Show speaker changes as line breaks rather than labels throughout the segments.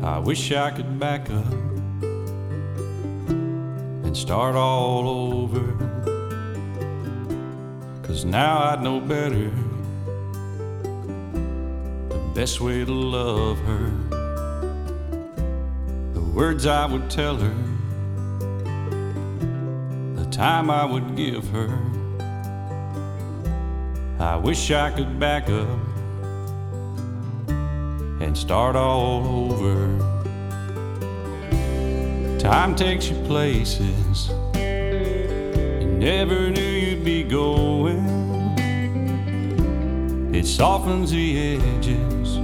I wish I could back up and start all over, 'cause now I'd know better the best way to love her, the words I would tell her, the time I would give her. I wish I could back up and start all over. Time takes you places you never knew you'd be going. It softens the edges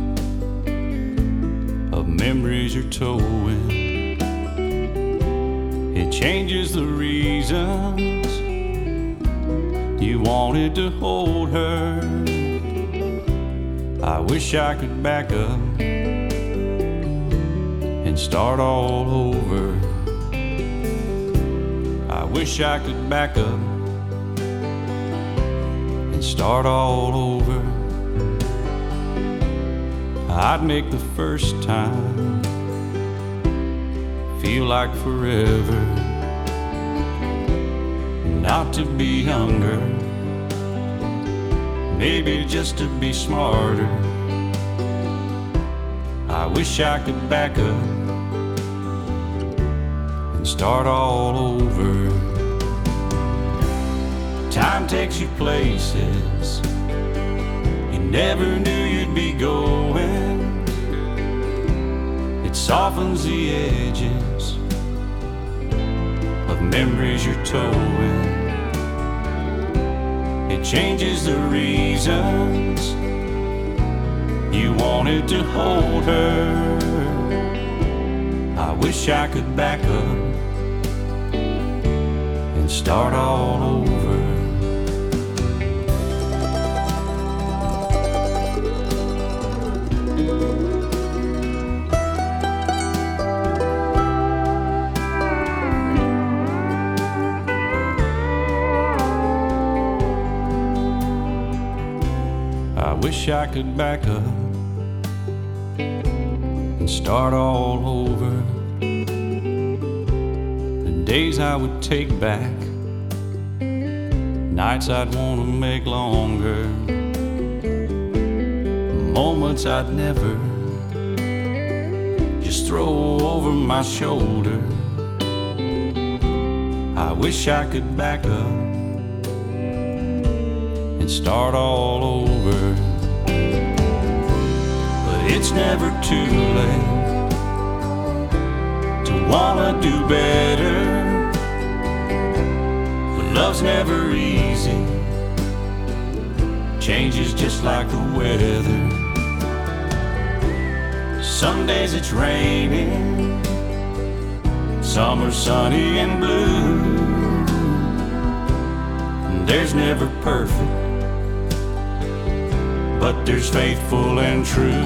of memories you're towing. It changes the reasons you wanted to hold her. I wish I could back up and start all over. I wish I could back up and start all over. I'd make the first time feel like forever. Not to be younger, maybe just to be smarter. I wish I could back up and start all over. Time takes you places you never knew you'd be going. It softens the edges of memories you're towing. It changes the reasons you wanted to hold her. I wish I could back up and start all over. I wish I could back up and start all over. The days I would take back, nights I'd want to make longer, moments I'd never just throw over my shoulder. I wish I could back up and start all over. But it's never too late to wanna do better. But love's never easy, changes just like the weather. Some days it's raining, some are sunny and blue. And there's never perfect, but there's faithful and true.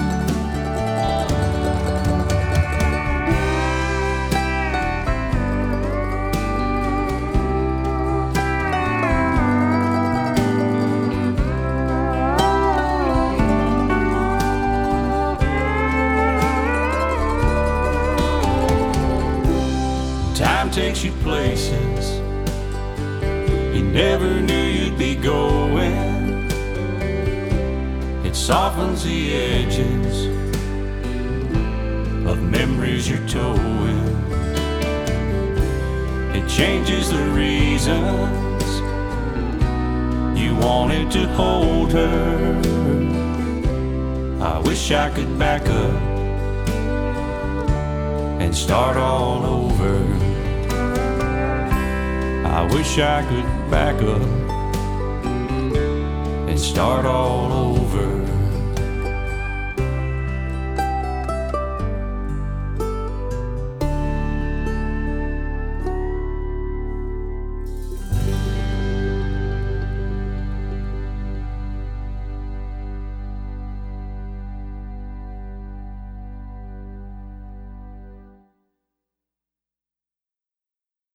Time takes you places you never knew you'd be going. It softens the edges of memories you're towing. It changes the reasons you wanted to hold her. I wish I could back up and start all over. I wish I could back up and start all over.